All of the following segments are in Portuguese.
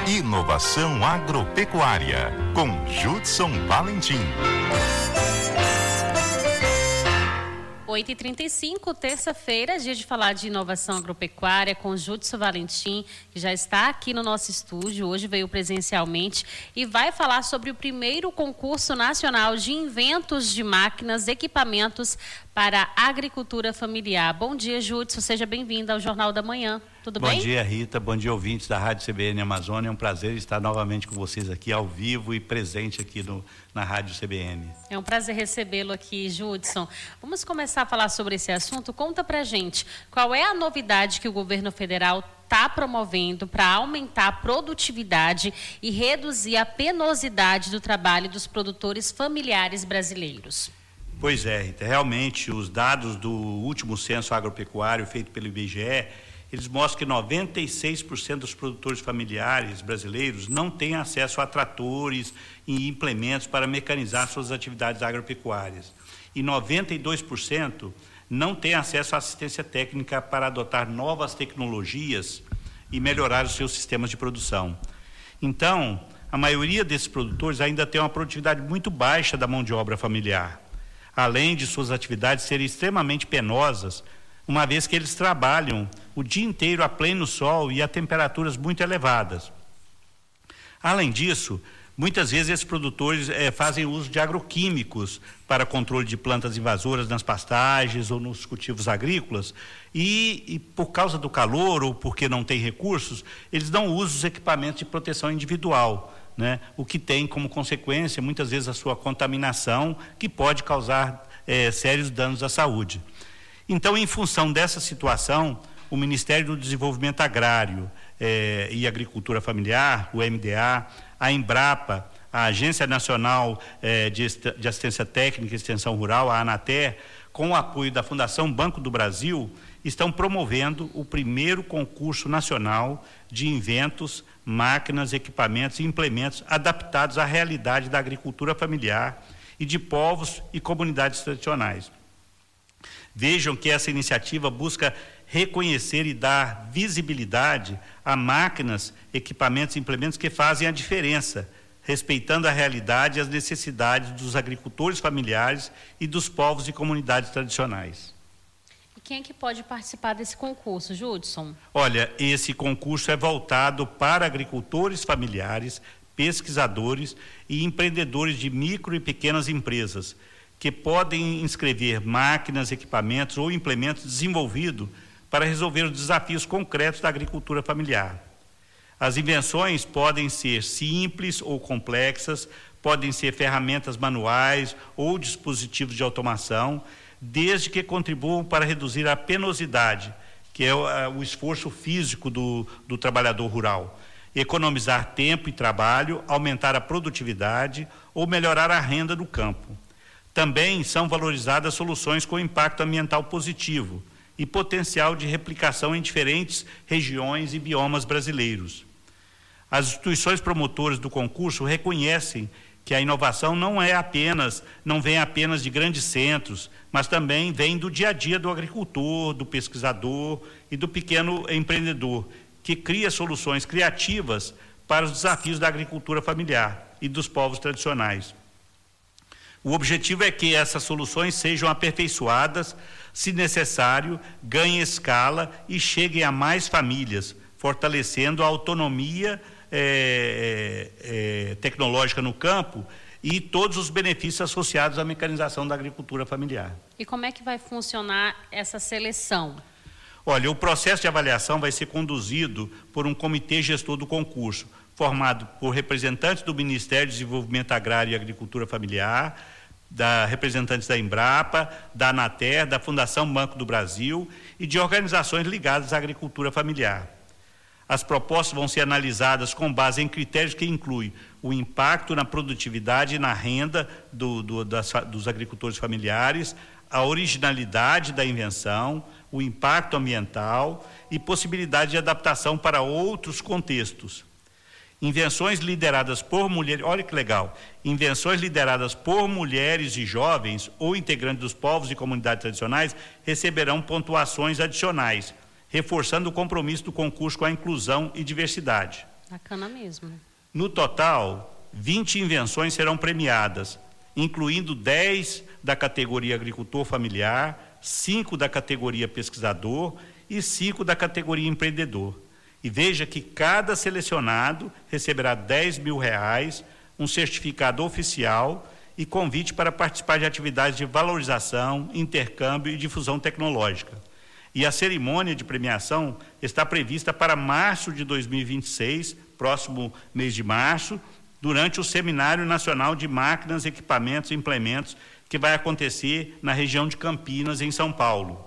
Inovação agropecuária, com Judson Valentim. 8h35, terça-feira, dia de falar de inovação agropecuária com Judson Valentim, que já está aqui no nosso estúdio, hoje veio presencialmente e vai falar sobre o primeiro concurso nacional de inventos de máquinas, equipamentos para a agricultura familiar. Bom dia, Judson, seja bem-vindo ao Jornal da Manhã. Tudo bem? Bom dia, Rita. Bom dia, ouvintes da Rádio CBN Amazônia. É um prazer estar novamente com vocês aqui ao vivo e presente aqui na Rádio CBN. É um prazer recebê-lo aqui, Judson. Vamos começar a falar sobre esse assunto. Conta pra gente, qual é a novidade que o governo federal está promovendo para aumentar a produtividade e reduzir a penosidade do trabalho dos produtores familiares brasileiros? Pois é, Rita. Realmente, os dados do último censo agropecuário feito pelo IBGE, eles mostram que 96% dos produtores familiares brasileiros não têm acesso a tratores e implementos para mecanizar suas atividades agropecuárias. E 92% não têm acesso à assistência técnica para adotar novas tecnologias e melhorar os seus sistemas de produção. Então, a maioria desses produtores ainda tem uma produtividade muito baixa da mão de obra familiar, além de suas atividades serem extremamente penosas, uma vez que eles trabalham o dia inteiro a pleno sol e a temperaturas muito elevadas. Além disso, muitas vezes esses produtores fazem uso de agroquímicos para controle de plantas invasoras nas pastagens ou nos cultivos agrícolas e por causa do calor ou porque não tem recursos, eles não usam os equipamentos de proteção individual, né? O que tem como consequência, muitas vezes, a sua contaminação, que pode causar sérios danos à saúde. Então, em função dessa situação, o Ministério do Desenvolvimento Agrário e Agricultura Familiar, o MDA, a Embrapa, a Agência Nacional de Assistência Técnica e Extensão Rural, a ANATER, com o apoio da Fundação Banco do Brasil, estão promovendo o primeiro concurso nacional de inventos, máquinas, equipamentos e implementos adaptados à realidade da agricultura familiar e de povos e comunidades tradicionais. Vejam que essa iniciativa busca reconhecer e dar visibilidade a máquinas, equipamentos e implementos que fazem a diferença, respeitando a realidade e as necessidades dos agricultores familiares e dos povos e comunidades tradicionais. E quem é que pode participar desse concurso, Judson? Olha, esse concurso é voltado para agricultores familiares, pesquisadores e empreendedores de micro e pequenas empresas, que podem inscrever máquinas, equipamentos ou implementos desenvolvidos para resolver os desafios concretos da agricultura familiar. As invenções podem ser simples ou complexas, podem ser ferramentas manuais ou dispositivos de automação, desde que contribuam para reduzir a penosidade, que é o esforço físico do trabalhador rural, economizar tempo e trabalho, aumentar a produtividade ou melhorar a renda do campo. Também são valorizadas soluções com impacto ambiental positivo e potencial de replicação em diferentes regiões e biomas brasileiros. As instituições promotoras do concurso reconhecem que a inovação não vem apenas de grandes centros, mas também vem do dia a dia do agricultor, do pesquisador e do pequeno empreendedor, que cria soluções criativas para os desafios da agricultura familiar e dos povos tradicionais. O objetivo é que essas soluções sejam aperfeiçoadas, se necessário, ganhem escala e cheguem a mais famílias, fortalecendo a autonomia tecnológica no campo e todos os benefícios associados à mecanização da agricultura familiar. E como é que vai funcionar essa seleção? Olha, o processo de avaliação vai ser conduzido por um comitê gestor do concurso, formado por representantes do Ministério do Desenvolvimento Agrário e Agricultura Familiar, representantes da Embrapa, da ANATER, da Fundação Banco do Brasil e de organizações ligadas à agricultura familiar. As propostas vão ser analisadas com base em critérios que incluem o impacto na produtividade e na renda dos agricultores familiares, a originalidade da invenção, o impacto ambiental e possibilidade de adaptação para outros contextos. Invenções lideradas por mulheres, olha que legal, invenções lideradas por mulheres e jovens ou integrantes dos povos e comunidades tradicionais receberão pontuações adicionais, reforçando o compromisso do concurso com a inclusão e diversidade. Bacana mesmo. No total, 20 invenções serão premiadas, incluindo 10 da categoria agricultor familiar, 5 da categoria pesquisador e 5 da categoria empreendedor. E veja que cada selecionado receberá R$10 mil, um certificado oficial e convite para participar de atividades de valorização, intercâmbio e difusão tecnológica. E a cerimônia de premiação está prevista para março de 2026, próximo mês de março, durante o Seminário Nacional de Máquinas, Equipamentos e Implementos, que vai acontecer na região de Campinas, em São Paulo.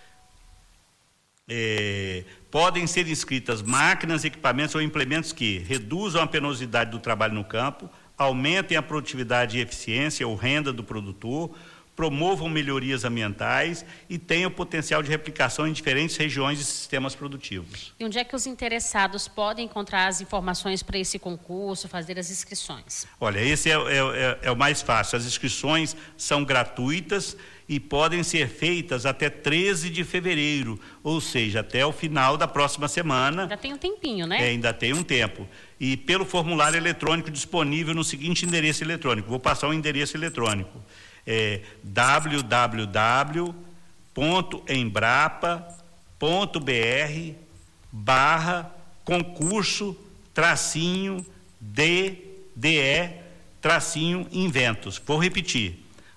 Podem ser inscritas máquinas, equipamentos ou implementos que reduzam a penosidade do trabalho no campo, aumentem a produtividade e eficiência ou renda do produtor, promovam melhorias ambientais e tenham potencial de replicação em diferentes regiões e sistemas produtivos. E onde é que os interessados podem encontrar as informações para esse concurso, fazer as inscrições? Olha, esse é o mais fácil. As inscrições são gratuitas e podem ser feitas até 13 de fevereiro, ou seja, até o final da próxima semana. Ainda tem um tempinho, né? Ainda tem um tempo. E pelo formulário eletrônico disponível no seguinte endereço eletrônico. Vou passar o endereço eletrônico. www.embrapa.br/concurso-DDE-inventos. Vou repetir.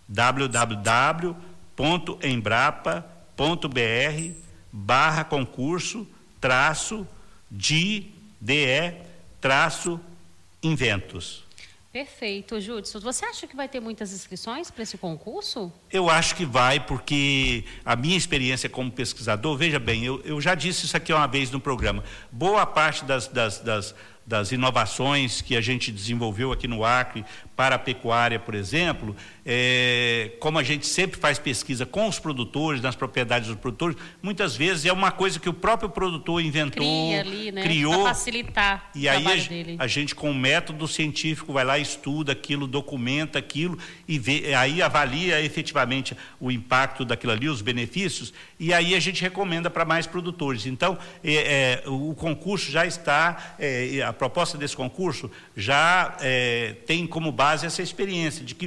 www.embrapa.br/concurso-DDE-inventos. Perfeito, Judson. Você acha que vai ter muitas inscrições para esse concurso? Eu acho que vai, porque a minha experiência como pesquisador, veja bem, eu já disse isso aqui uma vez no programa, boa parte das inovações que a gente desenvolveu aqui no Acre para a pecuária, por exemplo, como a gente sempre faz pesquisa com os produtores, nas propriedades dos produtores, muitas vezes é uma coisa que o próprio produtor inventou, criou, para facilitar o trabalho dele. A gente com o método científico vai lá, estuda aquilo, documenta aquilo e aí avalia efetivamente o impacto daquilo ali, os benefícios, e aí a gente recomenda para mais produtores. Então, o concurso já está, a proposta desse concurso já tem como base essa experiência de que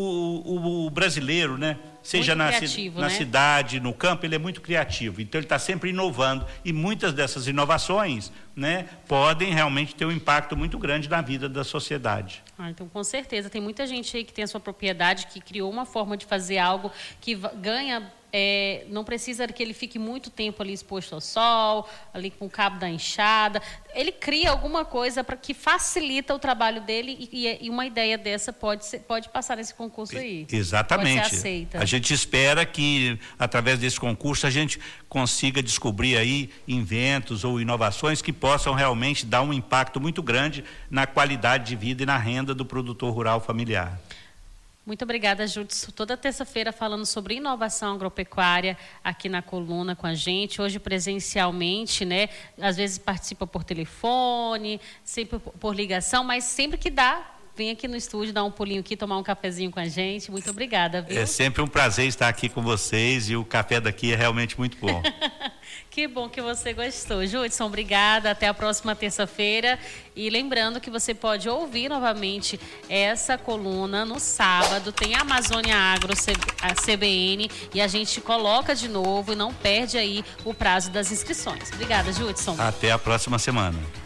o brasileiro, né, seja na cidade, no campo, ele é muito criativo, então ele está sempre inovando, e muitas dessas inovações, né, podem realmente ter um impacto muito grande na vida da sociedade. Então, com certeza, tem muita gente aí que tem a sua propriedade, que criou uma forma de fazer algo que ganha, não precisa que ele fique muito tempo ali exposto ao sol, ali com o cabo da enxada. Ele cria alguma coisa para que facilita o trabalho dele e uma ideia dessa pode passar nesse concurso aí. Exatamente. Pode ser aceita. A gente espera que, através desse concurso, a gente consiga descobrir aí inventos ou inovações que possam realmente dar um impacto muito grande na qualidade de vida e na renda do produtor rural familiar. Muito obrigada, Judson. Toda terça-feira falando sobre inovação agropecuária aqui na coluna com a gente. Hoje presencialmente, né? Às vezes participa por telefone, sempre por ligação, mas sempre que dá, vem aqui no estúdio, dar um pulinho aqui, tomar um cafezinho com a gente. Muito obrigada, viu? É sempre um prazer estar aqui com vocês e o café daqui é realmente muito bom. Que bom que você gostou. Judson, obrigada. Até a próxima terça-feira. E lembrando que você pode ouvir novamente essa coluna no sábado. Tem a Amazônia Agro, a CBN, e a gente coloca de novo e não perde aí o prazo das inscrições. Obrigada, Judson. Até a próxima semana.